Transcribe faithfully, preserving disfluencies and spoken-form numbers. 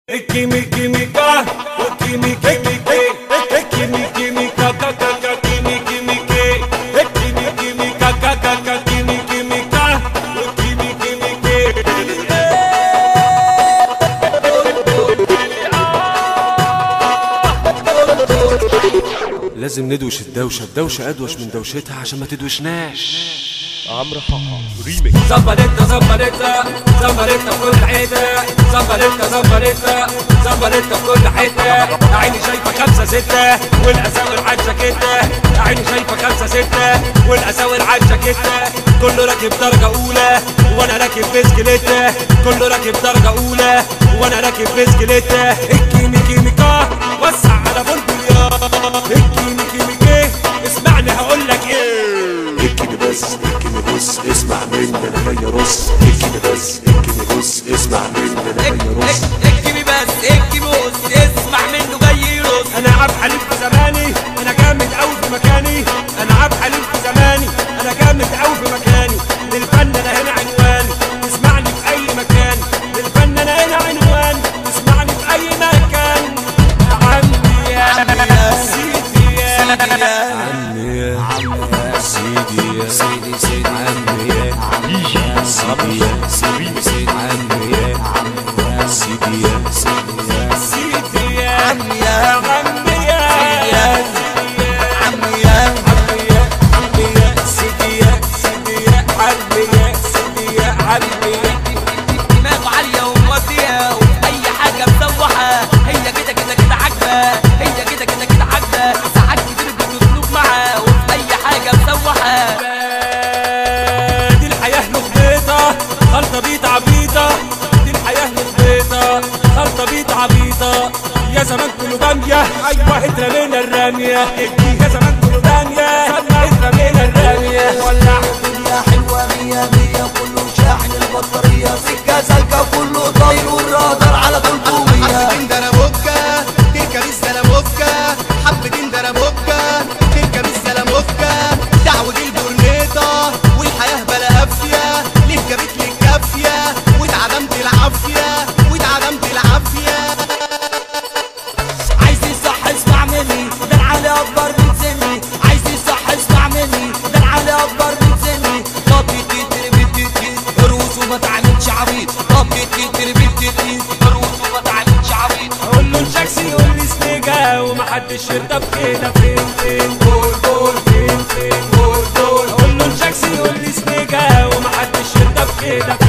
Kimi kimi ka, kimi kimi ke, kimi kimi ka ka ka ka, kimi kimi ke, kimi kimi ka ka ka ka, kimi kimi ka, kimi kimi ke. لازم ندوش الدوشة، الدوشة أدوش من دوشتها عشان ما تدوشناش. عمرو حاحة ريميكس. زمبريتا زمبريتا زمبريتا في كل حتة، زمبريتا زمبريتا زمبريتا في كل حتة، عيني شايفة خمسة ستة والأساور عالجاكيتة، عيني شايفة خمسة ستة والأساور عالجاكيتة، كله راكب درجة أولى وأنا راكب بسكليتة، كله راكب درجة أولى وأنا راكب بسكليتة، الكيمي كيميكا وسع على بلبليا، الكيمي كيميكا اسمعني هقولك إيه. اكني بس اكني بص اسمع مني انا جاي ارص، اكني بس اكني بص اسمع مني انا جاي ارص، اكني بس اكني بص اسمع منه جاي يرص. انا عبد حليم في زماني، انا جامد قوي في مكاني، انا عبد حليم في زماني، انا جامد قوي في مكاني، للفن انا هنا عنوان، تسمعني في اي مكان، للفن انا هنا عنوان، تسمعني في اي مكان. عمي يا سيدي يا عمي يا سيدي يا سيدي سيدي عمي يا سيدي يا سيدي سيدي عمي يا سيدي يا سيدي يا سيدي يا عمي يا عمي يا عمي يا عمي يا عمي يا سيدي يا سيدي يا عمي يا سيدي يا عمي يا. دماغه عالية ومودية وفي أي حاجة مسوحة، هي كده كده كده عاجبة، هي كده كده كده عاجبة، ساعات كتير بتسلوب معاه وفي أي حاجة مسوحة. دي الحياة لخبيطة خلطة بيت عبيطة، دي الحياة لخبيطة خلطة بيت عبيطة، يا زمان كله بامية أيوة اترمينا الرامية، يا زمان كله بامية اترمينا الرامية. ولع الدنيا حلوة مية مية كله شاحن البطارية، سكة سالكة كله طاير والرادار على تلتمية. حبتين دربوكة تركب الزلموكة، حبتين دربوكة تركب الزلموكة، دعوة البورنيطة والحياة بلا قافية، ليه جابت لي الكافية واتعدمت العافية واتعدمت العافية. عايز يصح اسمع مني ده العالي أكبر من سني، عايز يصح اسمع مني ده العالي أكبر من سني. طب تتر بتتر ارقص وما تعملش عبيط، طب تتر بتتر ارقص وما تعملش عبيط. أقول له الشاكسي يقول لي سنيجا ومحدش يرضى بكده، فين فين جول جول فين فين جول جول. أقول له الشاكسي يقول لي سنيجا ومحدش يرضى بكده.